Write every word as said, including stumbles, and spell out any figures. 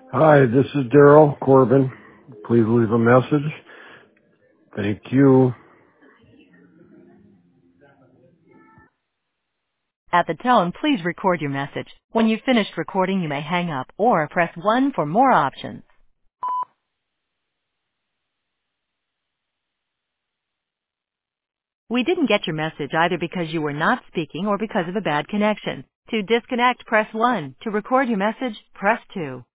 Hi, this is Daryl Corbin. Please leave a message. Thank you. At the tone, please record your message. When you've finished recording, you may hang up or press one for more options. We didn't get your message either because you were not speaking or because of a bad connection. To disconnect, press one. To record your message, press two.